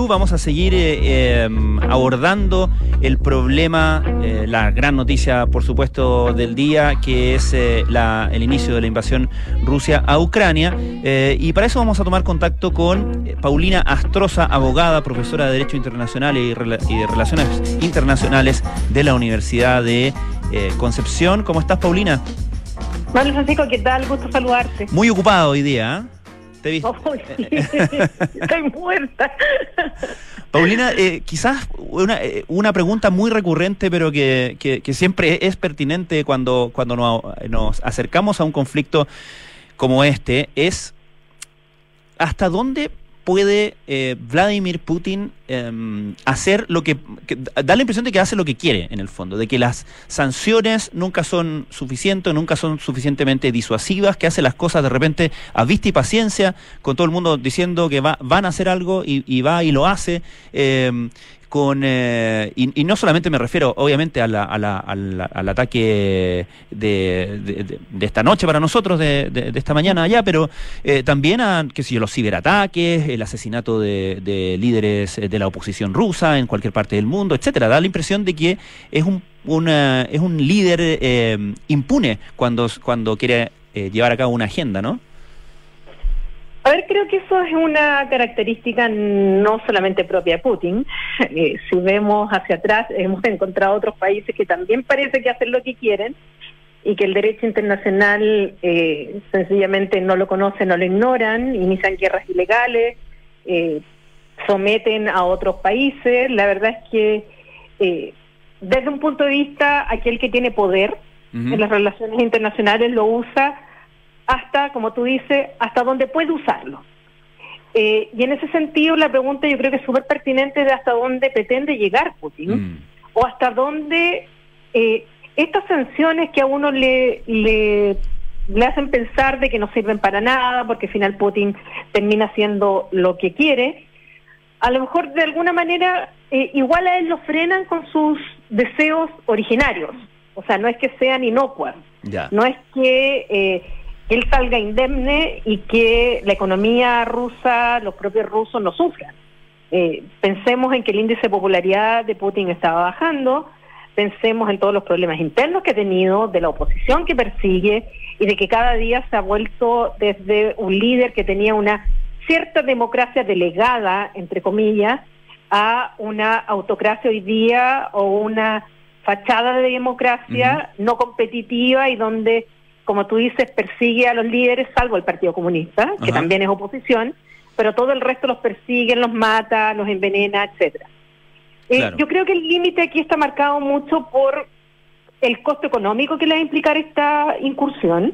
Perú. Vamos a seguir abordando el problema, la gran noticia, por supuesto, del día, que es el inicio de la invasión Rusia a Ucrania. Y para eso vamos a tomar contacto con Paulina Astroza, abogada, profesora de Derecho Internacional y de Relaciones Internacionales de la Universidad de Concepción. ¿Cómo estás, Paulina? Vale, Francisco, ¿qué tal? Gusto saludarte. Muy ocupado hoy día, ¿eh? ¿Te viste? Oh, sí. Estoy muerta. Paulina, quizás una pregunta muy recurrente, pero que siempre es pertinente cuando nos acercamos a un conflicto como este, es ¿hasta dónde puede Vladimir Putin hacer lo que da la impresión de que hace lo que quiere, en el fondo, de que las sanciones nunca son suficientes, nunca son suficientemente disuasivas, que hace las cosas de repente a vista y paciencia, con todo el mundo diciendo que van a hacer algo y va y lo hace, y no solamente me refiero obviamente al ataque de esta noche para nosotros, de esta mañana allá, pero también a, qué sé yo, los ciberataques, el asesinato de líderes de la oposición rusa en cualquier parte del mundo, etcétera. Da la impresión de que es un líder impune cuando quiere llevar a cabo una agenda, ¿no? A ver, creo que eso es una característica no solamente propia de Putin. Si vemos hacia atrás, hemos encontrado otros países que también parece que hacen lo que quieren y que el derecho internacional sencillamente no lo conocen, no lo ignoran, inician guerras ilegales, someten a otros países. La verdad es que desde un punto de vista, aquel que tiene poder en las relaciones internacionales lo usa hasta, como tú dices, hasta donde puede usarlo. Y en ese sentido la pregunta yo creo que es súper pertinente de hasta dónde pretende llegar Putin, o hasta dónde estas sanciones que a uno le hacen pensar de que no sirven para nada, porque al final Putin termina haciendo lo que quiere, a lo mejor de alguna manera igual a él lo frenan con sus deseos originarios. O sea, no es que sean inocuas, no es que él salga indemne y que la economía rusa, los propios rusos no sufran. Pensemos en que el índice de popularidad de Putin estaba bajando, pensemos en todos los problemas internos que ha tenido, de la oposición que persigue y de que cada día se ha vuelto desde un líder que tenía una cierta democracia delegada, entre comillas, a una autocracia hoy día o una fachada de democracia no competitiva y donde, como tú dices, persigue a los líderes, salvo el Partido Comunista, que también es oposición, pero todo el resto los persigue, los mata, los envenena, etcétera. Claro. Yo creo que el límite aquí está marcado mucho por el costo económico que le va a implicar esta incursión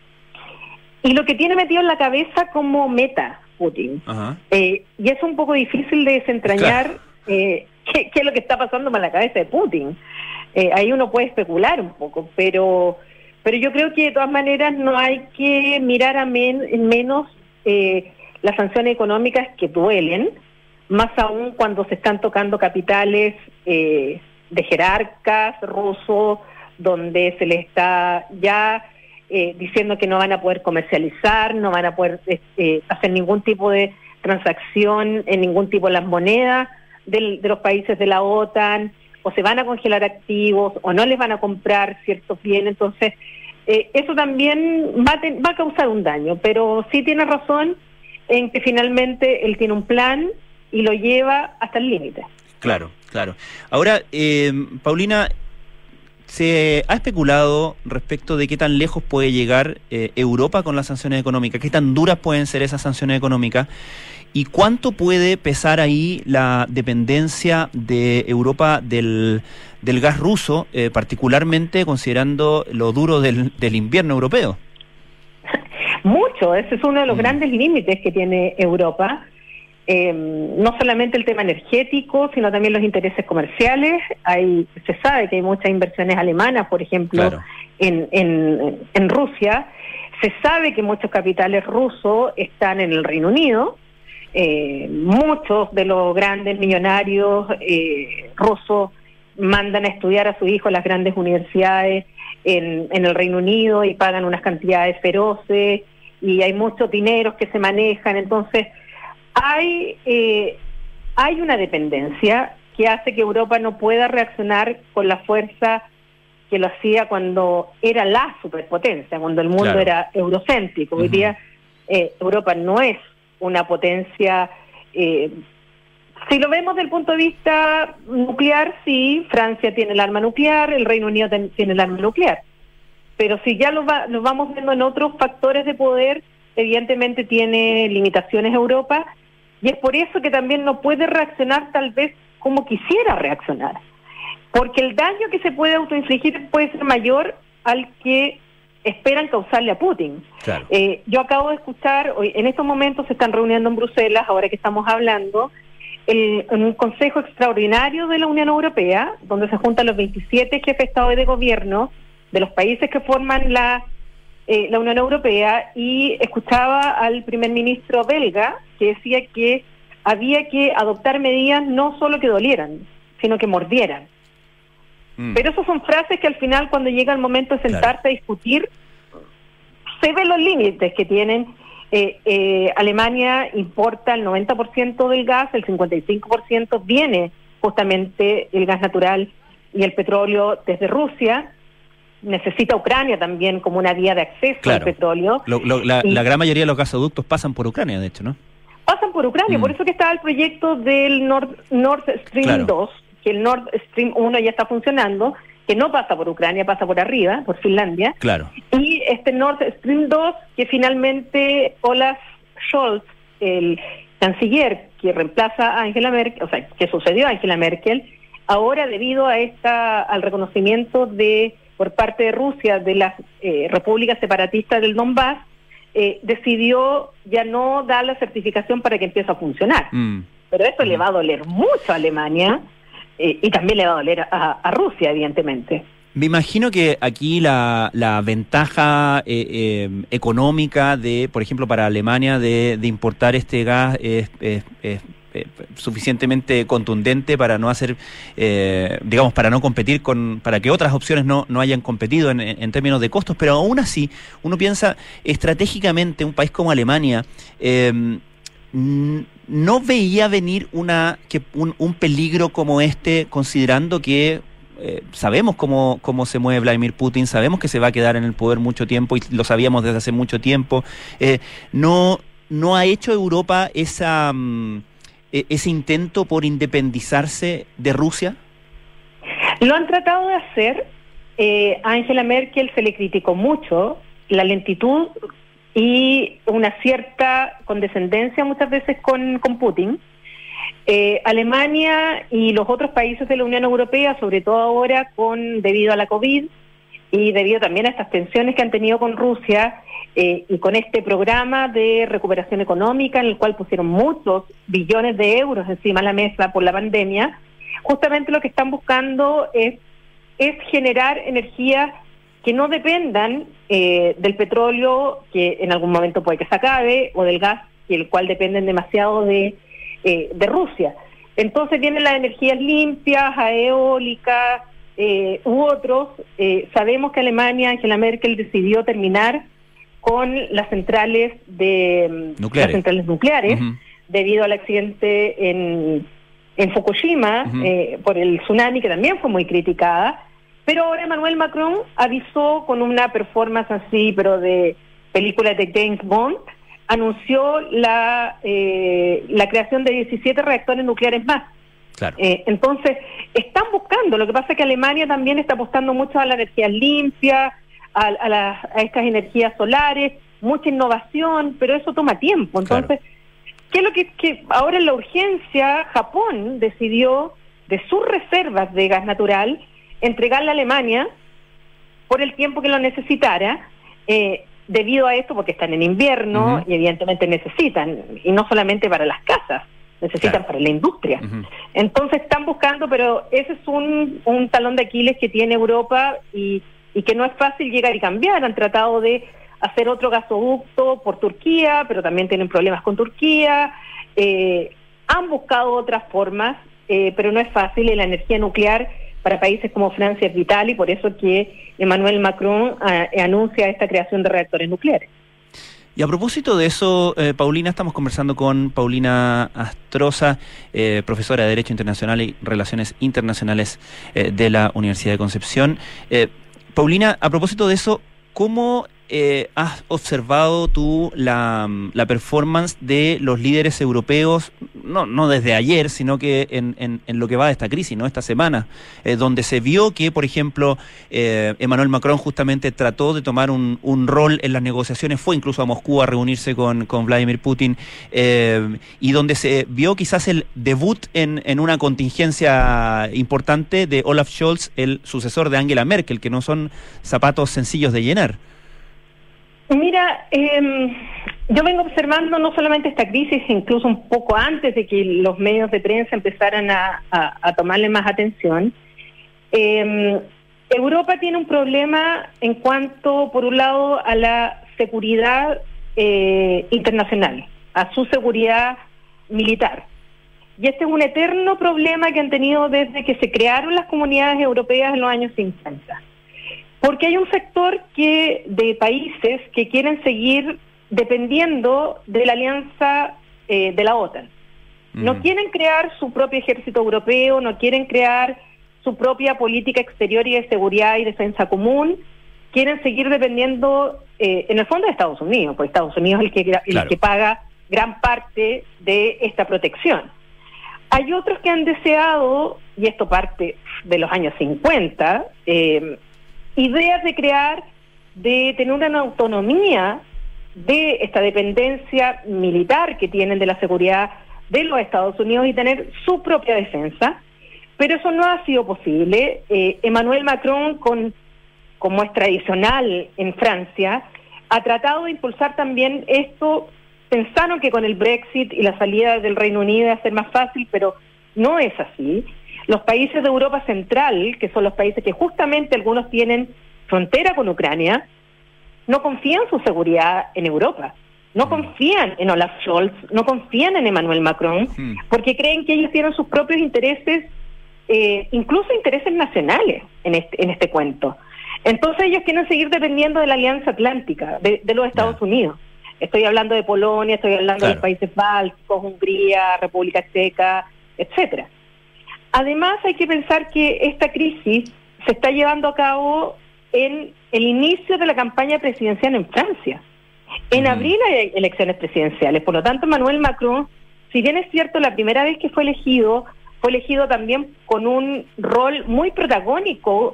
y lo que tiene metido en la cabeza como meta Putin. Y es un poco difícil de desentrañar qué es lo que está pasando con la cabeza de Putin. Ahí uno puede especular un poco, pero yo creo que de todas maneras no hay que mirar menos las sanciones económicas que duelen, más aún cuando se están tocando capitales de jerarcas rusos, donde se les está ya diciendo que no van a poder comercializar, no van a poder hacer ningún tipo de transacción en ningún tipo de las monedas de los países de la OTAN, o se van a congelar activos, o no les van a comprar ciertos bienes. Entonces, eso también va a causar un daño, pero sí tiene razón en que finalmente él tiene un plan y lo lleva hasta el límite. Claro. Ahora, Paulina, se ha especulado respecto de qué tan lejos puede llegar Europa con las sanciones económicas, qué tan duras pueden ser esas sanciones económicas, y cuánto puede pesar ahí la dependencia de Europa del gas ruso, particularmente considerando lo duro del invierno europeo. Mucho, ese es uno de los grandes límites que tiene Europa. No solamente el tema energético, sino también los intereses comerciales. Se sabe que hay muchas inversiones alemanas, por ejemplo, en Rusia. Se sabe que muchos capitales rusos están en el Reino Unido. Muchos de los grandes millonarios rusos mandan a estudiar a sus hijos a las grandes universidades en el Reino Unido y pagan unas cantidades feroces, y hay muchos dineros que se manejan. Entonces hay hay una dependencia que hace que Europa no pueda reaccionar con la fuerza que lo hacía cuando era la superpotencia, cuando el mundo era eurocéntrico. Hoy día Europa no es una potencia. Si lo vemos desde el punto de vista nuclear, sí, Francia tiene el arma nuclear, el Reino Unido tiene el arma nuclear. Pero si ya lo vamos viendo en otros factores de poder, evidentemente tiene limitaciones Europa, y es por eso que también no puede reaccionar tal vez como quisiera reaccionar. Porque el daño que se puede autoinfligir puede ser mayor al que esperan causarle a Putin. Claro. Yo acabo de escuchar, hoy en estos momentos se están reuniendo en Bruselas, ahora que estamos hablando, en un consejo extraordinario de la Unión Europea, donde se juntan los 27 jefes de Estado y de Gobierno de los países que forman la Unión Europea, y escuchaba al primer ministro belga que decía que había que adoptar medidas no solo que dolieran, sino que mordieran. Pero esas son frases que al final, cuando llega el momento de sentarse a discutir, se ven los límites que tienen. Alemania importa el 90% del gas, el 55% viene justamente el gas natural y el petróleo desde Rusia. Necesita Ucrania también como una vía de acceso al petróleo. La gran mayoría de los gasoductos pasan por Ucrania, de hecho, ¿no? Pasan por Ucrania, por eso que estaba el proyecto del Nord Stream 2, que el Nord Stream 1 ya está funcionando, que no pasa por Ucrania, pasa por arriba, por Finlandia. Claro. Y este Nord Stream 2, que finalmente Olaf Scholz, el canciller que reemplaza a Angela Merkel, o sea, que sucedió a Angela Merkel, ahora debido a al reconocimiento por parte de Rusia de las repúblicas separatistas del Donbass, decidió ya no dar la certificación para que empiece a funcionar. Pero eso le va a doler mucho a Alemania, y también le va a doler a Rusia, evidentemente. Me imagino que aquí la ventaja económica por ejemplo, para Alemania de importar este gas es suficientemente contundente para no hacer, digamos, para no competir para que otras opciones no hayan competido en términos de costos, pero aún así, uno piensa estratégicamente, un país como Alemania, no veía venir un peligro como este, considerando que sabemos cómo se mueve Vladimir Putin, sabemos que se va a quedar en el poder mucho tiempo y lo sabíamos desde hace mucho tiempo. ¿No ha hecho Europa ese intento por independizarse de Rusia? Lo han tratado de hacer. A Angela Merkel se le criticó mucho la lentitud y una cierta condescendencia muchas veces con Putin. Alemania y los otros países de la Unión Europea, sobre todo ahora debido a la COVID y debido también a estas tensiones que han tenido con Rusia, y con este programa de recuperación económica en el cual pusieron muchos billones de euros encima de la mesa por la pandemia, justamente lo que están buscando es generar energías que no dependan del petróleo, que en algún momento puede que se acabe, o del gas, el cual dependen demasiado de Rusia. Entonces vienen las energías limpias, eólicas u otros. Sabemos que Alemania, Angela Merkel, decidió terminar con las centrales nucleares, debido al accidente en Fukushima, por el tsunami, que también fue muy criticada. Pero ahora Emmanuel Macron avisó con una performance así, pero de película de James Bond, anunció la creación de 17 reactores nucleares más. Claro. Entonces, están buscando. Lo que pasa es que Alemania también está apostando mucho a la energía limpia, a estas energías solares, mucha innovación, pero eso toma tiempo. Entonces, ¿qué es lo que ahora en la urgencia? Japón decidió de sus reservas de gas natural entregarle a Alemania por el tiempo que lo necesitara, debido a esto, porque están en invierno y evidentemente necesitan, y no solamente para las casas, necesitan para la industria. Entonces están buscando, pero ese es un talón de Aquiles que tiene Europa y que no es fácil llegar y cambiar. Han tratado de hacer otro gasoducto por Turquía, pero también tienen problemas con Turquía. Han buscado otras formas, pero no es fácil, y la energía nuclear para países como Francia es vital, y por eso que Emmanuel Macron anuncia esta creación de reactores nucleares. Y a propósito de eso, Paulina, estamos conversando con Paulina Astroza, profesora de Derecho Internacional y Relaciones Internacionales de la Universidad de Concepción. Paulina, a propósito de eso, ¿cómo has observado tú la performance de los líderes europeos, no desde ayer, sino que en lo que va de esta crisis, ¿no? Esta semana, donde se vio que, por ejemplo, Emmanuel Macron justamente trató de tomar un rol en las negociaciones, fue incluso a Moscú a reunirse con Vladimir Putin, y donde se vio quizás el debut en una contingencia importante de Olaf Scholz, el sucesor de Angela Merkel, que no son zapatos sencillos de llenar. Mira, yo vengo observando no solamente esta crisis, incluso un poco antes de que los medios de prensa empezaran a tomarle más atención. Europa tiene un problema en cuanto, por un lado, a la seguridad internacional, a su seguridad militar. Y este es un eterno problema que han tenido desde que se crearon las comunidades europeas en los años 50. Porque hay un sector de países que quieren seguir dependiendo de la alianza de la OTAN. No quieren crear su propio ejército europeo, no quieren crear su propia política exterior y de seguridad y defensa común, quieren seguir dependiendo en el fondo de Estados Unidos, porque Estados Unidos es el que paga gran parte de esta protección. Hay otros que han deseado, y esto parte de los años 50, ideas de tener una autonomía de esta dependencia militar que tienen de la seguridad de los Estados Unidos y tener su propia defensa, pero eso no ha sido posible. Emmanuel Macron, como es tradicional en Francia, ha tratado de impulsar también esto. Pensaron que con el Brexit y la salida del Reino Unido iba a ser más fácil, pero no es así. Los países de Europa Central, que son los países que justamente algunos tienen frontera con Ucrania, no confían su seguridad en Europa, no confían en Olaf Scholz, no confían en Emmanuel Macron, porque creen que ellos tienen sus propios intereses, incluso intereses nacionales en este cuento. Entonces ellos quieren seguir dependiendo de la Alianza Atlántica, de los Estados Unidos. Estoy hablando de Polonia, estoy hablando de los países bálticos, Hungría, República Checa, etcétera. Además, hay que pensar que esta crisis se está llevando a cabo en el inicio de la campaña presidencial en Francia. En abril hay elecciones presidenciales, por lo tanto, Emmanuel Macron, si bien es cierto, la primera vez que fue elegido también con un rol muy protagónico,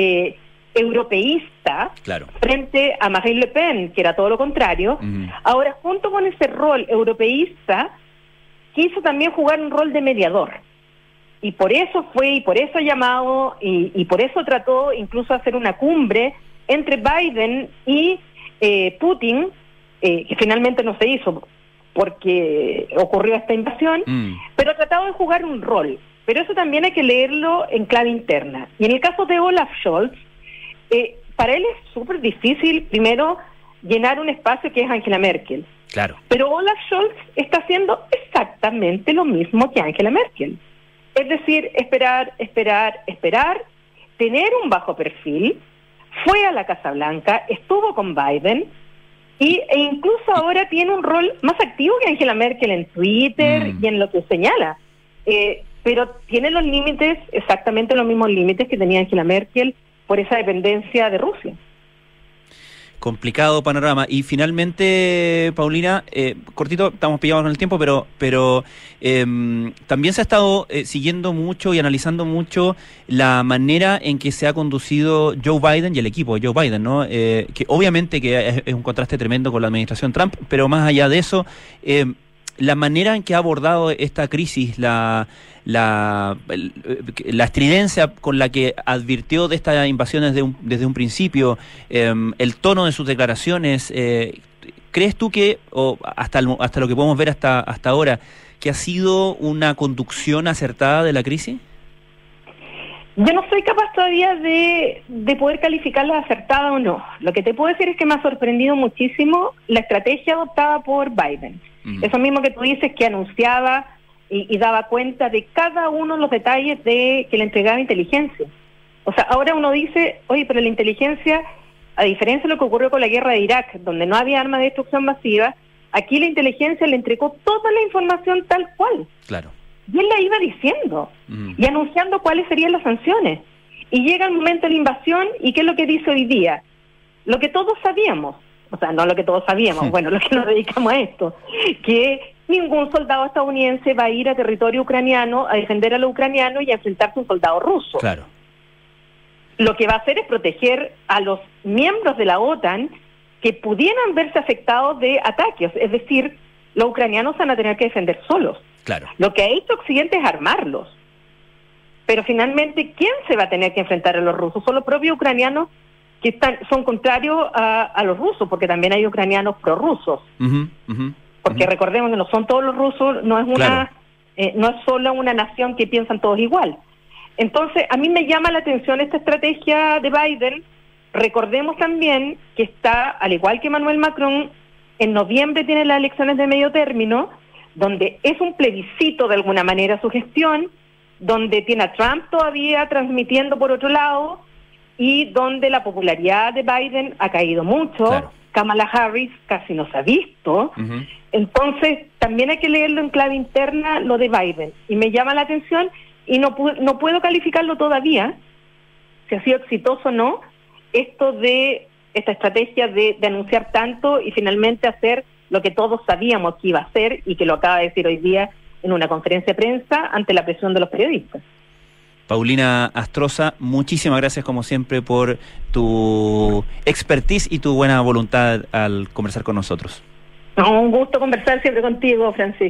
europeísta, frente a Marine Le Pen, que era todo lo contrario. Ahora, junto con ese rol europeísta, quiso también jugar un rol de mediador. Y por eso ha llamado, y por eso trató incluso hacer una cumbre entre Biden y Putin, que finalmente no se hizo porque ocurrió esta invasión, pero ha tratado de jugar un rol. Pero eso también hay que leerlo en clave interna. Y en el caso de Olaf Scholz, para él es súper difícil, primero, llenar un espacio que es Angela Merkel. Claro. Pero Olaf Scholz está haciendo exactamente lo mismo que Angela Merkel. Es decir, esperar, tener un bajo perfil, fue a la Casa Blanca, estuvo con Biden, e incluso ahora tiene un rol más activo que Angela Merkel en Twitter y en lo que señala. Pero tiene los límites, exactamente los mismos límites que tenía Angela Merkel por esa dependencia de Rusia. Complicado panorama. Y finalmente, Paulina, cortito, estamos pillados con el tiempo, pero también se ha estado siguiendo mucho y analizando mucho la manera en que se ha conducido Joe Biden y el equipo de Joe Biden, ¿no? Que obviamente que es un contraste tremendo con la administración Trump, pero más allá de eso, la manera en que ha abordado esta crisis, la estridencia con la que advirtió de esta invasión desde un principio, el tono de sus declaraciones, ¿crees tú que, o hasta lo que podemos ver hasta ahora, que ha sido una conducción acertada de la crisis? Yo no soy capaz todavía de poder calificarla acertada o no. Lo que te puedo decir es que me ha sorprendido muchísimo la estrategia adoptada por Biden. Eso mismo que tú dices, que anunciaba y daba cuenta de cada uno de los detalles de que le entregaba inteligencia. O sea, ahora uno dice, oye, pero la inteligencia a diferencia de lo que ocurrió con la guerra de Irak, donde no había armas de destrucción masiva, aquí la inteligencia le entregó toda la información tal cual. Claro. Y él la iba diciendo y anunciando cuáles serían las sanciones. Y llega el momento de la invasión, ¿y qué es lo que dice hoy día? Lo que todos sabíamos, o sea, no lo que todos sabíamos, bueno, lo que nos dedicamos a esto, que ningún soldado estadounidense va a ir a territorio ucraniano a defender a los ucranianos y a enfrentarse a un soldado ruso. Claro. Lo que va a hacer es proteger a los miembros de la OTAN que pudieran verse afectados de ataques, es decir, los ucranianos van a tener que defender solos. Claro. Lo que ha hecho Occidente es armarlos. Pero finalmente, ¿quién se va a tener que enfrentar a los rusos? Son los propios ucranianos que son contrarios a los rusos, porque también hay ucranianos prorrusos. Porque recordemos que no son todos los rusos, no es no es solo una nación que piensan todos igual. Entonces, a mí me llama la atención esta estrategia de Biden. Recordemos también que está, al igual que Emmanuel Macron, en noviembre tiene las elecciones de medio término, donde es un plebiscito de alguna manera su gestión, donde tiene a Trump todavía transmitiendo por otro lado, y donde la popularidad de Biden ha caído mucho. Claro. Kamala Harris casi no se ha visto. Entonces, también hay que leerlo en clave interna lo de Biden. Y me llama la atención, y no puedo calificarlo todavía, si ha sido exitoso o no, esta estrategia de anunciar tanto y finalmente hacer lo que todos sabíamos que iba a hacer y que lo acaba de decir hoy día en una conferencia de prensa ante la presión de los periodistas. Paulina Astroza, muchísimas gracias como siempre por tu expertise y tu buena voluntad al conversar con nosotros. Un gusto conversar siempre contigo, Francisco.